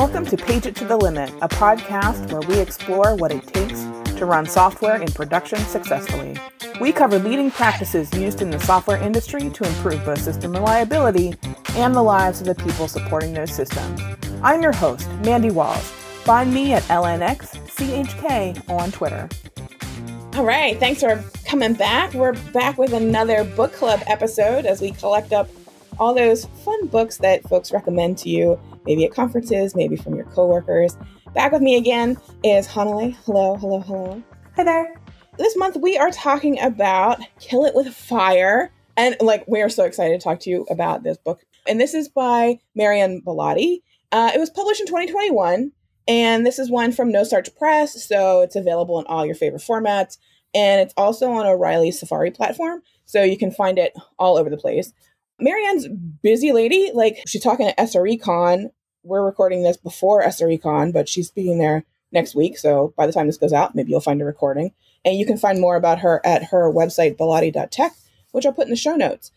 Welcome to Page It to the Limit, a podcast where we explore what it takes to run software in production successfully. We cover leading practices used in the software industry to improve both system reliability and the lives of the people supporting those systems. I'm your host, Mandy Walls. Find me at LNXCHK on Twitter. All right, thanks for coming back. We're back with another book club episode as we collect up all those fun books that folks recommend to you, maybe at conferences, maybe from your coworkers. Back with me again is Hanalei. Hello. Hi there. This month we are talking about Kill It With Fire. And we are so excited to talk to you about this book. And this is by Marianne Bellotti. It was published in 2021. And this is one from No Starch Press. So it's available in all your favorite formats. And it's also on O'Reilly Safari platform. So you can find it all over the place. Marianne's busy lady. She's talking at SRECon. We're recording this before SRECon, but she's speaking there next week. So by the time this goes out, maybe you'll find a recording. And you can find more about her at her website, bellotti.tech, which I'll put in the show notes.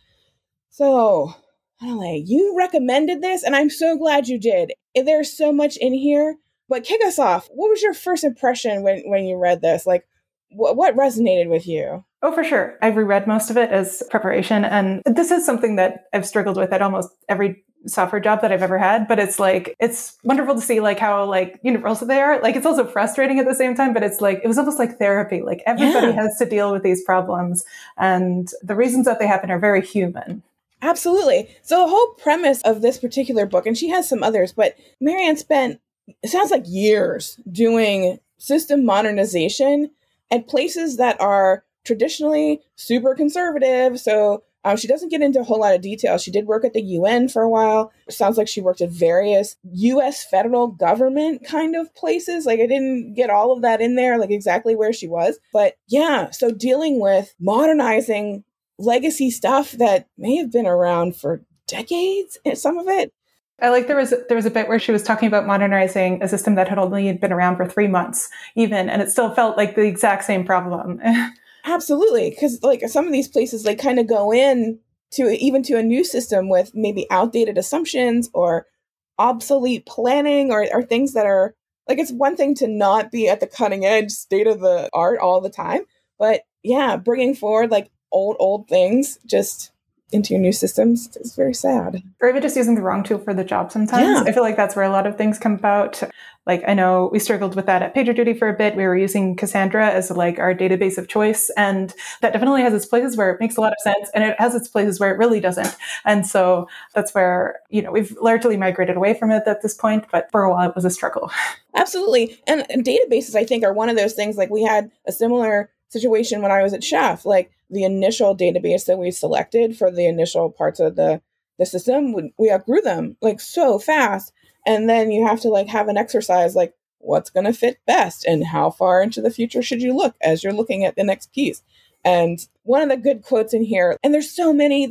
So, Hanalei, you recommended this, and I'm so glad you did. There's so much in here. But kick us off. What was your first impression when you read this? What resonated with you? Oh, for sure. I've reread most of it as preparation. And this is something that I've struggled with at almost every software job that I've ever had. But it's wonderful to see how universal they are. It's also frustrating at the same time, but it was almost like therapy. Everybody has to deal with these problems. And the reasons that they happen are very human. Absolutely. So the whole premise of this particular book, and she has some others, but Marianne spent, it sounds like years doing system modernization at places that are traditionally super conservative. So she doesn't get into a whole lot of detail. She did work at the UN for a while. It sounds like she worked at various U.S. federal government kind of places. I didn't get all of that in there, exactly where she was. But yeah, so dealing with modernizing legacy stuff that may have been around for decades, some of it. There was a bit where she was talking about modernizing a system that had only been around for 3 months even, and it still felt like the exact same problem. Absolutely. Because some of these places, they kind of go in to a new system with maybe outdated assumptions or obsolete planning or things that are it's one thing to not be at the cutting edge state of the art all the time. But yeah, bringing forward old things just into your new systems is very sad. Or even just using the wrong tool for the job sometimes. Yeah. I feel like that's where a lot of things come about. I know we struggled with that at PagerDuty for a bit. We were using Cassandra as our database of choice. And that definitely has its places where it makes a lot of sense. And it has its places where it really doesn't. And so that's where, we've largely migrated away from it at this point. But for a while, it was a struggle. Absolutely. And databases, I think, are one of those things. We had a similar situation when I was at Chef. The initial database that we selected for the initial parts of the system, we outgrew them so fast. And then you have to have an exercise what's going to fit best and how far into the future should you look as you're looking at the next piece. And one of the good quotes in here, and there's so many,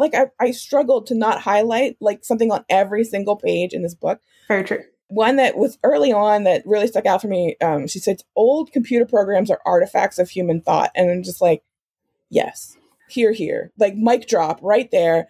I struggled to not highlight something on every single page in this book. Very true. One that was early on that really stuck out for me, she said, old computer programs are artifacts of human thought. And I'm just yes, here, mic drop right there,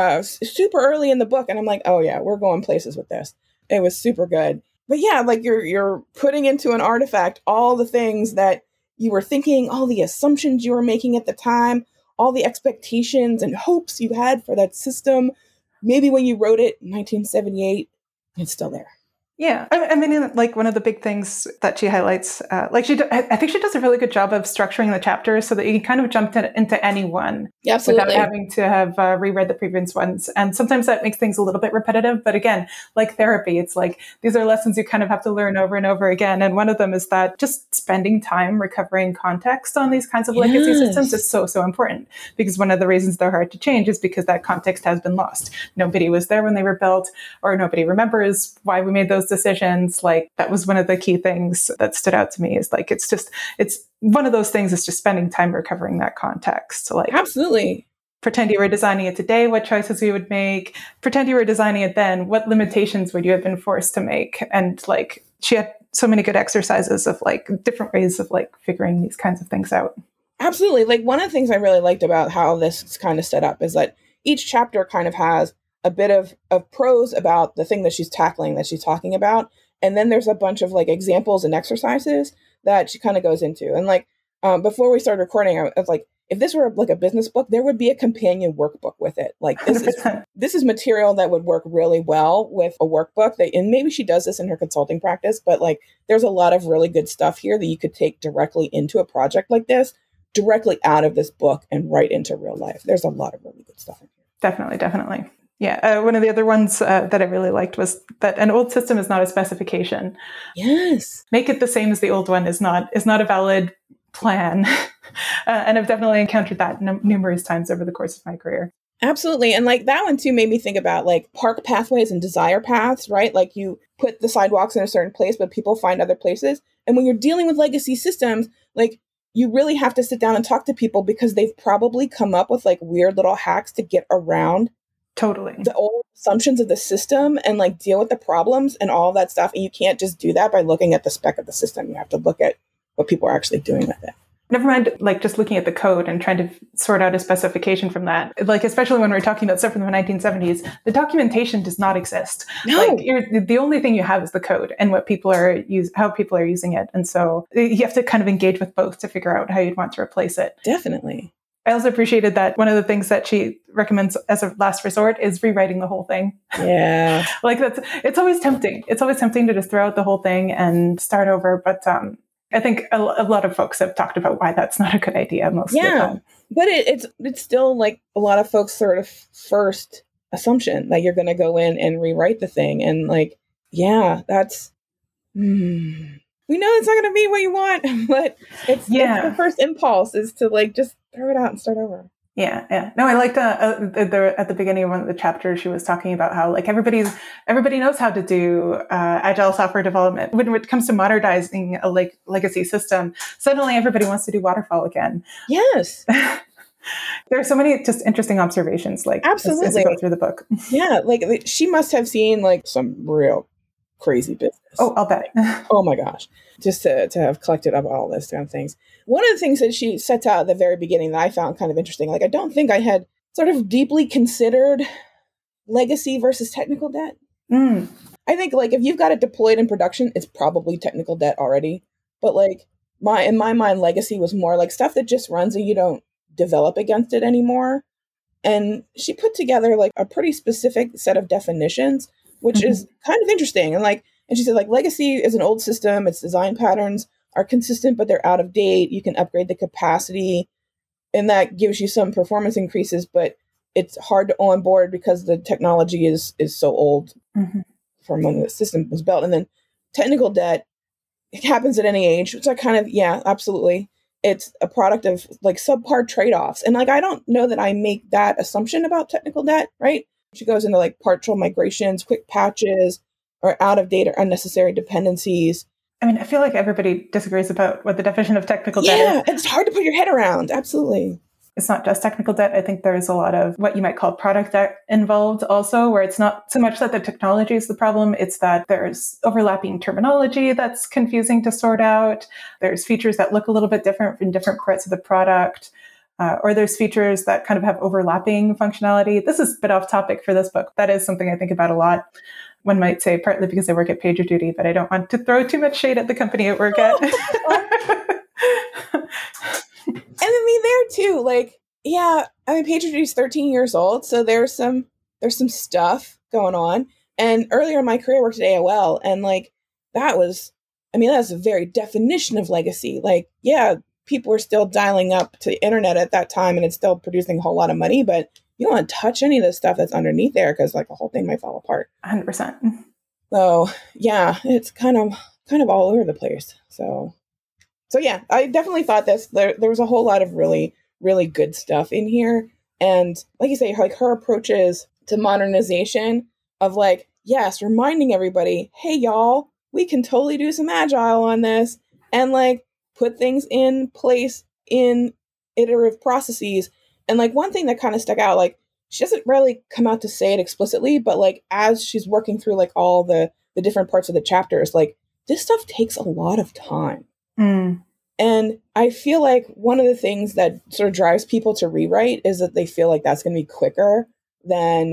super early in the book. And I'm oh yeah, we're going places with this. It was super good. But yeah, you're putting into an artifact all the things that you were thinking, all the assumptions you were making at the time, all the expectations and hopes you had for that system. Maybe when you wrote it in 1978, it's still there. Yeah. I mean, one of the big things that she highlights, I think she does a really good job of structuring the chapters so that you can kind of jump into any one without having to have reread the previous ones. And sometimes that makes things a little bit repetitive. But again, like therapy, it's these are lessons you kind of have to learn over and over again. And one of them is that just spending time recovering context on these kinds of legacy systems is so, so important. Because one of the reasons they're hard to change is because that context has been lost. Nobody was there when they were built, or nobody remembers why we made those decisions. That was one of the key things that stood out to me is it's one of those things is just spending time recovering that context. Absolutely. Pretend you were designing it today, what choices you would make. Pretend you were designing it then, what limitations would you have been forced to make? And she had so many good exercises of different ways of figuring these kinds of things out. Absolutely. One of the things I really liked about how this is kind of set up is that each chapter kind of has a bit of prose about the thing that she's tackling, that she's talking about. And then there's a bunch of like examples and exercises that she kind of goes into. And like, before we started recording, I was like, if this were like a business book, there would be a companion workbook with it. Like this is material that would work really well with a workbook. And maybe she does this in her consulting practice, but like there's a lot of really good stuff here that you could take directly into a project like this, directly out of this book and right into real life. There's a lot of really good stuff in here. Definitely. Yeah. One of the other ones that I really liked was that an old system is not a specification. Yes. Make it the same as the old one is not a valid plan. And I've definitely encountered that numerous times over the course of my career. Absolutely. And like that one too made me think about like park pathways and desire paths, right? Like you put the sidewalks in a certain place, but people find other places. And when you're dealing with legacy systems, like you really have to sit down and talk to people because they've probably come up with like weird little hacks to get around totally the old assumptions of the system and like deal with the problems and all that stuff. And you can't just do that by looking at the spec of the system. You have to look at what people are actually doing with it. Never mind, like just looking at the code and trying to sort out a specification from that. Like, especially when we're talking about stuff from the 1970s, the documentation does not exist. No. Like, the only thing you have is the code and what people are how people are using it. And so you have to kind of engage with both to figure out how you'd want to replace it. Definitely. I also appreciated that one of the things that she recommends as a last resort is rewriting the whole thing. Yeah. Like it's always tempting. It's always tempting to just throw out the whole thing and start over. But I think a lot of folks have talked about why that's not a good idea most of the time. But it's still like a lot of folks sort of first assumption that you're going to go in and rewrite the thing. And like, yeah, that's, we know it's not going to be what you want, but it's the first impulse is to like, just throw it out and start over. Yeah. No, I liked at the beginning of one of the chapters, she was talking about how like everybody knows how to do agile software development. When it comes to modernizing a legacy system, suddenly everybody wants to do waterfall again. Yes. There are so many just interesting observations, like absolutely as you go through the book. Yeah, like she must have seen like some real crazy business. Oh, I'll bet. Oh my gosh. Just to have collected up all this kind of things. One of the things that she sets out at the very beginning that I found kind of interesting, like I don't think I had sort of deeply considered legacy versus technical debt. I think like if you've got it deployed in production, it's probably technical debt already. But like in my mind, legacy was more like stuff that just runs and you don't develop against it anymore. And she put together like a pretty specific set of definitions, which is kind of interesting. And she said like legacy is an old system. Its design patterns are consistent, but they're out of date. You can upgrade the capacity and that gives you some performance increases, but it's hard to onboard because the technology is so old from when the system was built. And then technical debt, it happens at any age, which I kind of, absolutely. It's a product of like subpar trade-offs. And like, I don't know that I make that assumption about technical debt, right? She goes into like partial migrations, quick patches, or out of date or unnecessary dependencies. I mean, I feel like everybody disagrees about what the definition of technical debt is. Yeah, it's hard to put your head around. Absolutely. It's not just technical debt. I think there's a lot of what you might call product debt involved also, where it's not so much that the technology is the problem. It's that there's overlapping terminology that's confusing to sort out. There's features that look a little bit different in different parts of the product. Or there's features that kind of have overlapping functionality. This is a bit off topic for this book. That is something I think about a lot. One might say partly because I work at PagerDuty, but I don't want to throw too much shade at the company I work at. And I mean, there too, like, yeah, I mean, PagerDuty is 13 years old, so there's some stuff going on. And earlier in my career, I worked at AOL, and like, that's the very definition of legacy. Like, yeah, people were still dialing up to the internet at that time, and it's still producing a whole lot of money, but you don't want to touch any of the stuff that's underneath there because like the whole thing might fall apart. 100%. So yeah, it's kind of all over the place. So yeah, I definitely thought there was a whole lot of really, really good stuff in here. And like you say, like her approaches to modernization of like, yes, reminding everybody, hey y'all, we can totally do some agile on this and like put things in place in iterative processes. And like one thing that kind of stuck out, like she doesn't really come out to say it explicitly, but like as she's working through like all the different parts of the chapters, like this stuff takes a lot of time. And I feel like one of the things that sort of drives people to rewrite is that they feel like that's going to be quicker than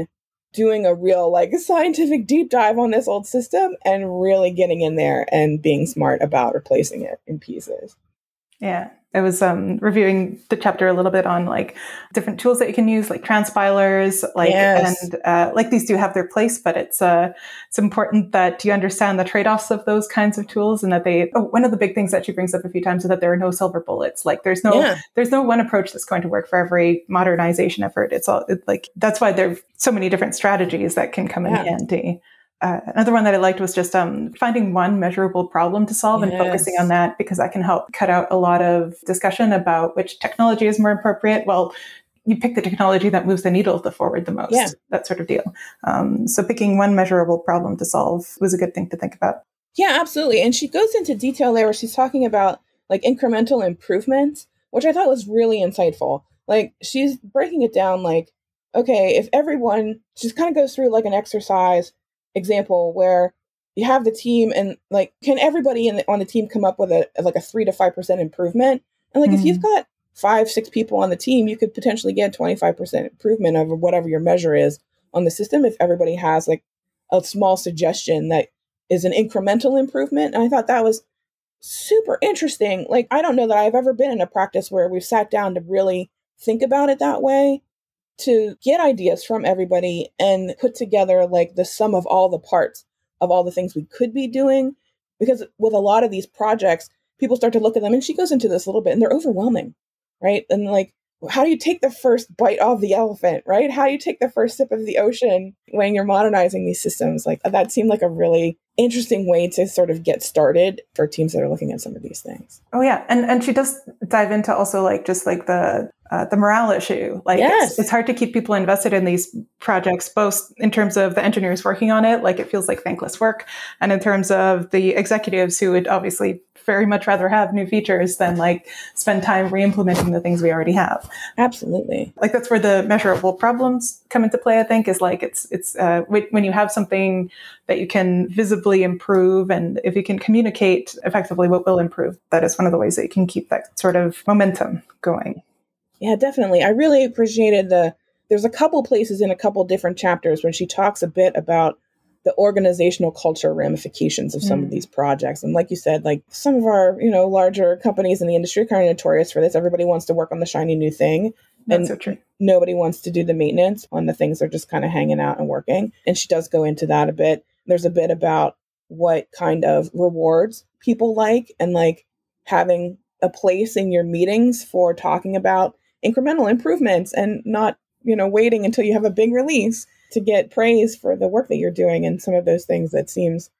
doing a real like scientific deep dive on this old system and really getting in there and being smart about replacing it in pieces. Yeah. I was reviewing the chapter a little bit on like different tools that you can use, like transpilers, like, and like these do have their place, but it's important that you understand the trade-offs of those kinds of tools, and that one of the big things that she brings up a few times is that there are no silver bullets. Like there's no one approach that's going to work for every modernization effort. That's why there are so many different strategies that can come in handy. Another one that I liked was just finding one measurable problem to solve and focusing on that, because that can help cut out a lot of discussion about which technology is more appropriate. Well, you pick the technology that moves the needle forward the most, that sort of deal. So picking one measurable problem to solve was a good thing to think about. Yeah, absolutely. And she goes into detail there where she's talking about like incremental improvements, which I thought was really insightful. Like she's breaking it down like, okay, if everyone just kind of goes through like an exercise example where you have the team and like, can everybody on the team come up with a 3 to 5% improvement? And like, if you've got 5-6 people on the team, you could potentially get 25% improvement over whatever your measure is on the system. If everybody has like a small suggestion that is an incremental improvement. And I thought that was super interesting. Like, I don't know that I've ever been in a practice where we've sat down to really think about it that way, to get ideas from everybody and put together like the sum of all the parts of all the things we could be doing. Because with a lot of these projects, people start to look at them, and she goes into this a little bit, and they're overwhelming, right? And like, how do you take the first bite off the elephant, right? How do you take the first sip of the ocean when you're modernizing these systems? Like that seemed like a really interesting way to sort of get started for teams that are looking at some of these things. Oh yeah. And she does dive into also like just like the morale issue. Like it's hard to keep people invested in these projects, both in terms of the engineers working on it, like it feels like thankless work, and in terms of the executives who would obviously very much rather have new features than like spend time re-implementing the things we already have. Absolutely. Like that's where the measurable problems come into play, I think, is like it's when you have something that you can visibly improve, and if you can communicate effectively what will improve, that is one of the ways that you can keep that sort of momentum going. Yeah, definitely. I really appreciated there's a couple places in a couple different chapters when she talks a bit about the organizational culture ramifications of some of these projects. And like you said, like some of our, larger companies in the industry are kind of notorious for this. Everybody wants to work on the shiny new thing. That's so true. Nobody wants to do the maintenance on the things they're just kind of hanging out and working. And she does go into that a bit. There's a bit about what kind of rewards people like, and like having a place in your meetings for talking about incremental improvements and not, waiting until you have a big release to get praise for the work that you're doing. And some of those things that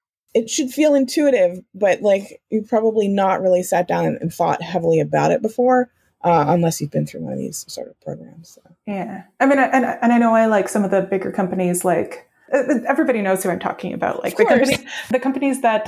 it should feel intuitive, but like you probably not really sat down and thought heavily about it before, unless you've been through one of these sort of programs. So. Yeah. I mean, and I know I like some of the bigger companies, like everybody knows who I'm talking about. Like the companies that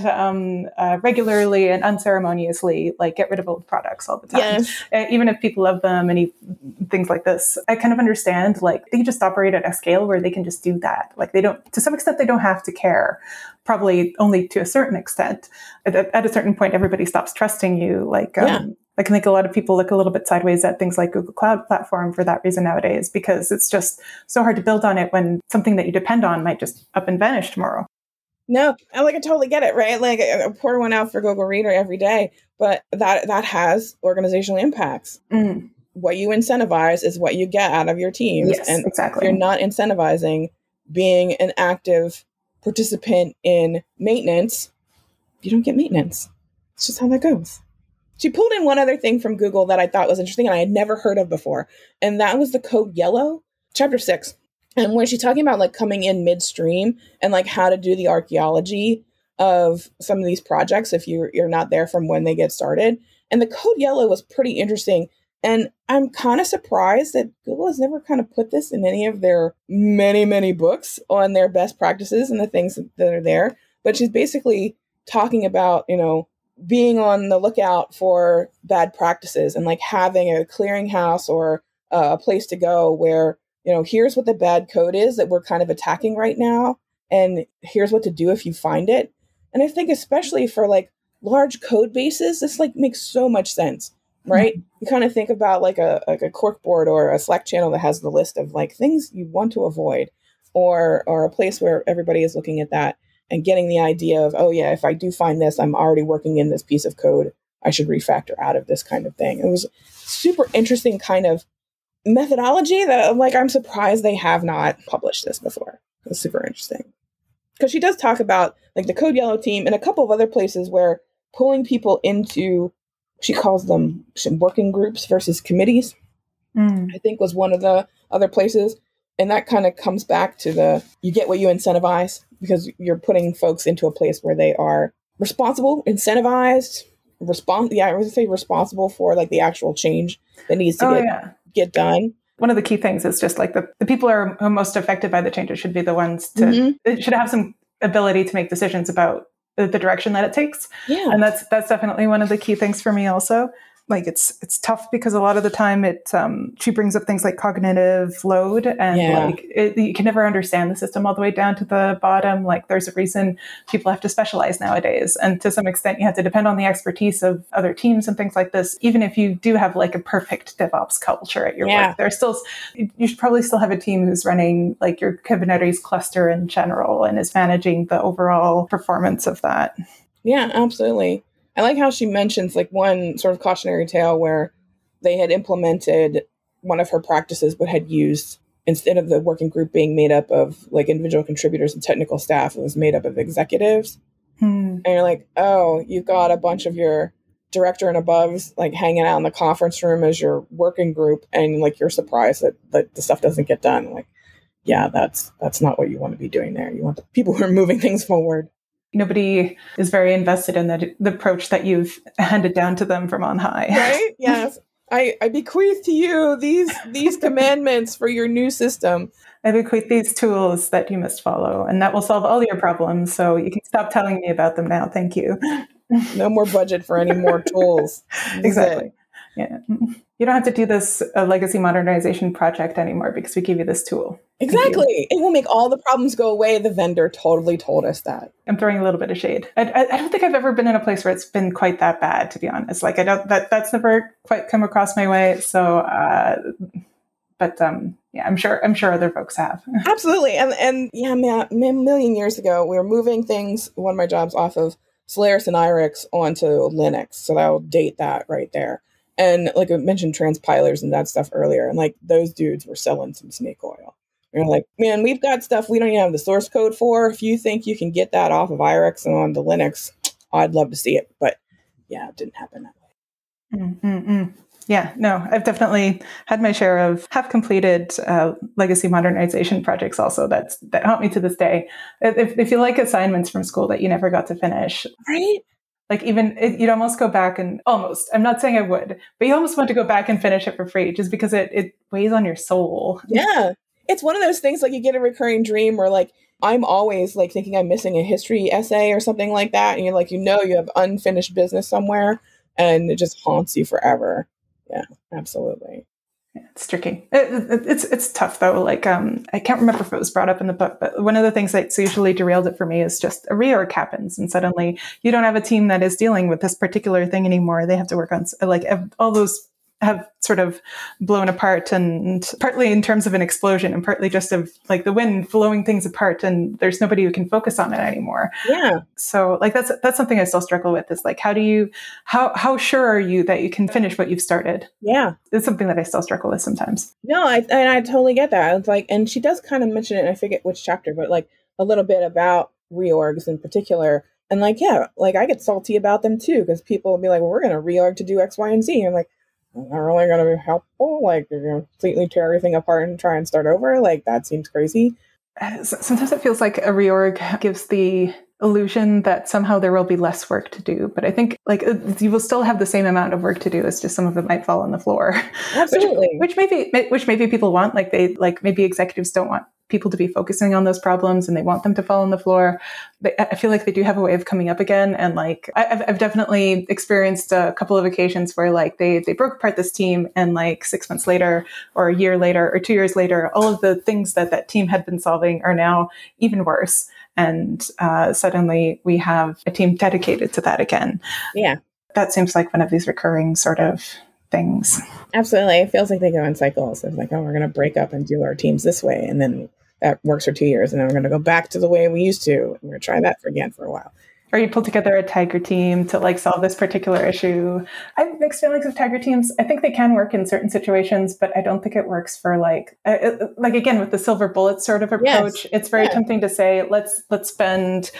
regularly and unceremoniously like get rid of old products all the time, even if people love them and things like this. I kind of understand, like they just operate at a scale where they can just do that. Like they don't, to some extent, they don't have to care. Probably only to a certain extent. At a certain point, everybody stops trusting you. Like I can think a lot of people look a little bit sideways at things like Google Cloud Platform for that reason nowadays, because it's just so hard to build on it when something that you depend on might just up and vanish tomorrow. No, I totally get it, right? Like I pour one out for Google Reader every day, but that has organizational impacts. What you incentivize is what you get out of your teams. Yes, and exactly. If you're not incentivizing being an active participant in maintenance, you don't get maintenance. It's just how that goes. She pulled in one other thing from Google that I thought was interesting and I had never heard of before. And that was the code yellow, chapter 6. And when she's talking about like coming in midstream and like how to do the archaeology of some of these projects if you're not there from when they get started. And the code yellow was pretty interesting. And I'm kind of surprised that Google has never kind of put this in any of their many, many books on their best practices and the things that are there. But she's basically talking about, being on the lookout for bad practices and like having a clearinghouse or a place to go where, here's what the bad code is that we're kind of attacking right now. And here's what to do if you find it. And I think especially for like large code bases, this like makes so much sense, right? You kind of think about like a corkboard or a Slack channel that has the list of like things you want to avoid. or a place where everybody is looking at that and getting the idea of, oh yeah, if I do find this, I'm already working in this piece of code. I should refactor out of this kind of thing. It was super interesting kind of methodology that I'm surprised they have not published this before. It was super interesting. Because she does talk about like the Code Yellow team and a couple of other places where pulling people into, she calls them working groups versus committees, I think was one of the other places. And that kind of comes back to you get what you incentivize, because you're putting folks into a place where they are responsible, incentivized, I would say responsible for like the actual change that needs to get done. One of the key things is just like the people who are most affected by the changes should be the ones to should have some ability to make decisions about the direction that it takes. Yeah. And that's definitely one of the key things for me also. Like it's tough because a lot of the time she brings up things like cognitive load and you can never understand the system all the way down to the bottom. Like there's a reason people have to specialize nowadays. And to some extent you have to depend on the expertise of other teams and things like this. Even if you do have like a perfect DevOps culture at your work, you should probably still have a team who's running like your Kubernetes cluster in general and is managing the overall performance of that. Yeah, absolutely. I like how she mentions like one sort of cautionary tale where they had implemented one of her practices, but had used, instead of the working group being made up of like individual contributors and technical staff, it was made up of executives. And you're like, oh, you've got a bunch of your director and aboves like hanging out in the conference room as your working group, and like you're surprised that the stuff doesn't get done. Like, yeah, that's not what you want to be doing there. You want the people who are moving things forward. Nobody is very invested in the approach that you've handed down to them from on high. Right? Yes. I bequeath to you these commandments for your new system. I bequeath these tools that you must follow, and that will solve all your problems. So you can stop telling me about them now. Thank you. No more budget for any more tools. Exactly. Yeah. You don't have to do this legacy modernization project anymore because we give you this tool. Exactly. It will make all the problems go away. The vendor totally told us that. I'm throwing a little bit of shade. I don't think I've ever been in a place where it's been quite that bad, to be honest. Like that's never quite come across my way. So, I'm sure other folks have. Absolutely. And yeah, man, a million years ago, we were moving things, one of my jobs, off of Solaris and IRIX onto Linux. So that'll date that right there. And like I mentioned transpilers and that stuff earlier. And like those dudes were selling some snake oil. You're like, man, we've got stuff we don't even have the source code for. If you think you can get that off of IRIX and onto Linux, I'd love to see it. But yeah, it didn't happen that way. Yeah, no, I've definitely had my share of half-completed legacy modernization projects also that haunt me to this day. If you like assignments from school that you never got to finish. Right? Like you'd almost go back and I'm not saying I would, but you almost want to go back and finish it for free just because it weighs on your soul. Yeah. It's one of those things like you get a recurring dream where like I'm always like thinking I'm missing a history essay or something like that. And you're like, you have unfinished business somewhere and it just haunts you forever. Yeah, absolutely. Yeah, it's tricky. It's tough though. Like I can't remember if it was brought up in the book, but one of the things that's usually derailed it for me is just a reorg happens and suddenly you don't have a team that is dealing with this particular thing anymore. They have to work on like all those have sort of blown apart, and partly in terms of an explosion and partly just of like the wind blowing things apart, and there's nobody who can focus on it anymore. Yeah. So like that's something I still struggle with is like, how sure are you that you can finish what you've started? Yeah. It's something that I still struggle with sometimes. No, I totally get that. It's like, and she does kind of mention it, and I forget which chapter, but like a little bit about reorgs in particular. And like, yeah, like I get salty about them too, because people will be like, well, we're going to reorg to do X, Y, and Z. And I'm like, not really going to be helpful. Like, you're going to completely tear everything apart and try and start over. Like, that seems crazy. Sometimes it feels like a reorg gives the illusion that somehow there will be less work to do. But I think like you will still have the same amount of work to do. It's just some of it might fall on the floor. Absolutely. which maybe people want. Like maybe executives don't want people to be focusing on those problems and they want them to fall on the floor. But I feel like they do have a way of coming up again. And like, I've definitely experienced a couple of occasions where like they broke apart this team and like 6 months later or a year later or 2 years later, all of the things that team had been solving are now even worse. And suddenly we have a team dedicated to that again. Yeah. That seems like one of these recurring sort of things. Absolutely. It feels like they go in cycles. It's like, oh, we're going to break up and do our teams this way. And then that works for 2 years, and then we're going to go back to the way we used to. And we're going to try that again for a while. Or you pull together a tiger team to like solve this particular issue. I have mixed feelings of tiger teams. I think they can work in certain situations, but I don't think it works for like again, with the silver bullet sort of approach. Yes. It's very tempting to say, let's spend,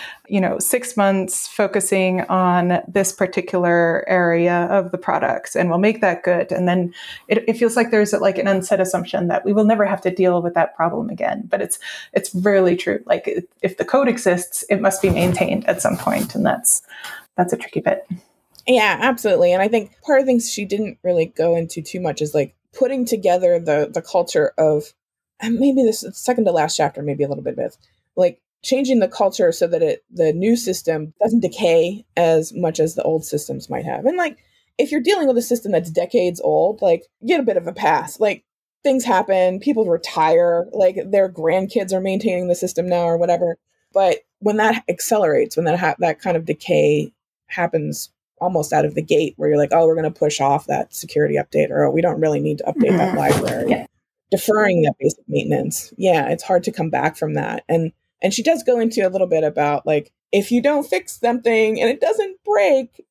6 months focusing on this particular area of the products and we'll make that good. And then it feels like there's like an unsaid assumption that we will never have to deal with that problem again. But it's rarely true. Like if the code exists, it must be maintained at some point. And that's a tricky bit. Yeah, absolutely. And I think part of things she didn't really go into too much is like putting together the culture of, and maybe this second to last chapter, maybe a little bit of it, like changing the culture so that the new system doesn't decay as much as the old systems might have. And like, if you're dealing with a system that's decades old, like get a bit of a pass. Like things happen, people retire, like their grandkids are maintaining the system now or whatever. But when that accelerates, when that kind of decay happens almost out of the gate, where you're like, oh, we're going to push off that security update, or oh, we don't really need to update that library, deferring that basic maintenance. Yeah, it's hard to come back from that. And she does go into a little bit about like, if you don't fix something and it doesn't break,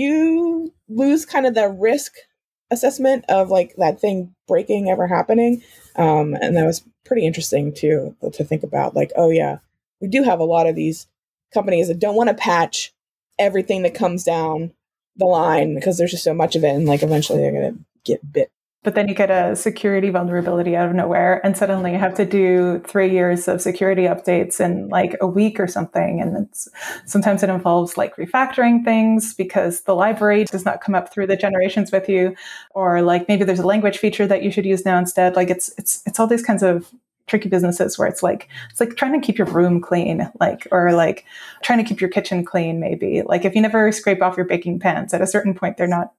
you lose kind of the risk assessment of like that thing breaking ever happening. And that was pretty interesting too, to think about like, oh yeah, we do have a lot of these companies that don't want to patch everything that comes down the line because there's just so much of it. And like eventually they're going to get bit. But then you get a security vulnerability out of nowhere and suddenly you have to do 3 years of security updates in like a week or something. And sometimes it involves like refactoring things because the library does not come up through the generations with you. Or like maybe there's a language feature that you should use now instead. Like it's all these kinds of tricky businesses where it's like trying to keep your room clean, or trying to keep your kitchen clean. Maybe like if you never scrape off your baking pans, at a certain point they're not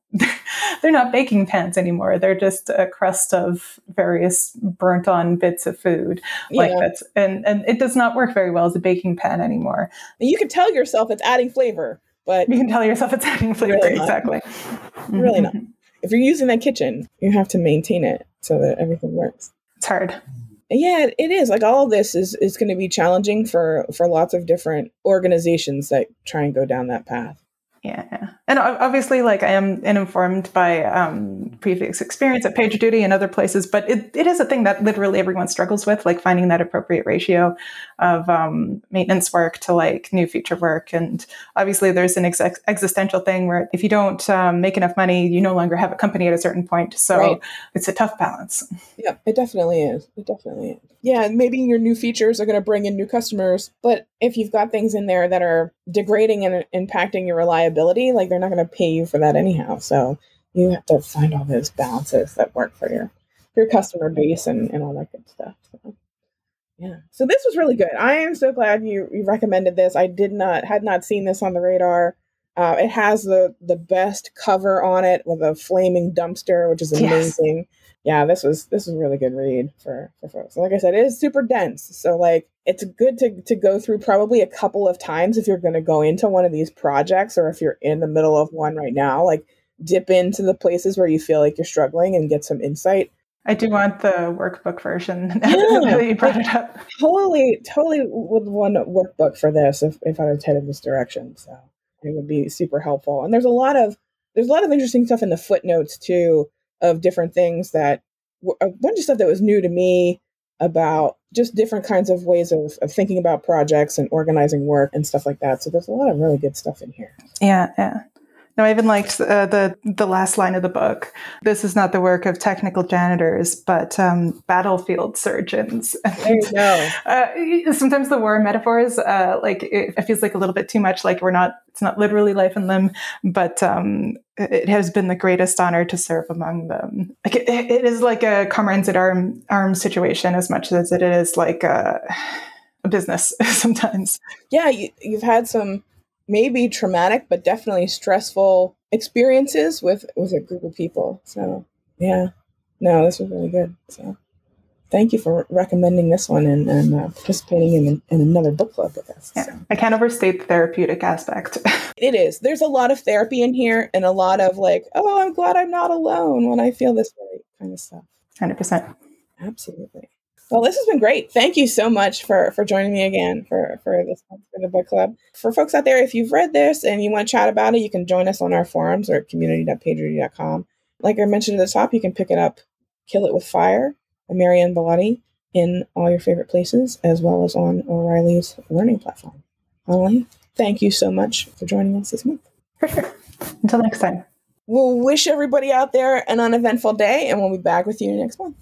baking pans anymore. They're just a crust of various burnt on bits of food. Like that's and it does not work very well as a baking pan anymore. You can tell yourself it's adding flavor, but you can tell yourself it's adding flavor. Really exactly. Really not. If you're using that kitchen, you have to maintain it so that everything works. It's hard. Yeah, it is. Like all of this is going to be challenging for lots of different organizations that try and go down that path. Yeah. And obviously, like I am informed by previous experience at PagerDuty and other places, but it is a thing that literally everyone struggles with, like finding that appropriate ratio of maintenance work to like new feature work. And obviously there's an existential thing where if you don't make enough money, you no longer have a company at a certain point. So It's a tough balance. Yeah, it definitely is. Yeah, maybe your new features are going to bring in new customers, but if you've got things in there that are degrading and impacting your reliability, like they're not going to pay you for that anyhow. So you have to find all those balances that work for your customer base and all that good stuff. So, yeah. So this was really good. I am so glad you recommended this. I had not seen this on the radar. It has the best cover on it with a flaming dumpster, which is amazing. Yes. Yeah, this was a really good read for folks. Like I said, it is super dense. So like it's good to go through probably a couple of times if you're going to go into one of these projects, or if you're in the middle of one right now, like dip into the places where you feel like you're struggling and get some insight. I do want the workbook version. Yeah, you brought it up. Totally would want a workbook for this if I was headed this direction. So it would be super helpful. And there's a lot of interesting stuff in the footnotes too, of different things that a bunch of stuff that was new to me about just different kinds of ways of thinking about projects and organizing work and stuff like that. So there's a lot of really good stuff in here. Yeah. No, I even liked the last line of the book. This is not the work of technical janitors, but battlefield surgeons. There you go. Sometimes the war metaphors, it feels like a little bit too much. Like it's not literally life and limb, but it has been the greatest honor to serve among them. Like it is like a comrades at arms situation as much as it is like a business sometimes. Yeah, you've had some maybe traumatic, but definitely stressful experiences with a group of people. So yeah, no, this was really good. So thank you for recommending this one and participating in another book club with us. Yeah. So. I can't overstate the therapeutic aspect. It is. There's a lot of therapy in here and a lot of like, oh, I'm glad I'm not alone when I feel this way kind of stuff. 100%. Absolutely. Well, this has been great. Thank you so much for joining me again for this for the book club. For folks out there, if you've read this and you want to chat about it, you can join us on our forums or at community.pagerduty.com. Like I mentioned at the top, you can pick it up, Kill It With Fire, by Marianne Bellotti, in all your favorite places, as well as on O'Reilly's learning platform. Holly, thank you so much for joining us this month. For sure. Until next time. We'll wish everybody out there an uneventful day, and we'll be back with you next month.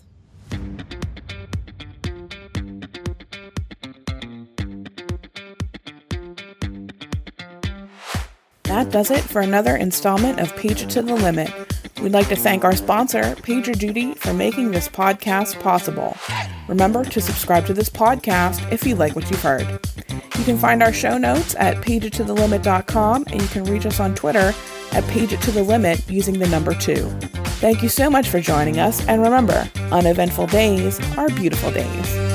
That does it for another installment of Page It to the Limit. We'd like to thank our sponsor, PagerDuty, for making this podcast possible. Remember to subscribe to this podcast if you like what you've heard. You can find our show notes at pageittothelimit.com, and you can reach us on Twitter at pageittothelimit using the number 2. Thank you so much for joining us, and remember, uneventful days are beautiful days.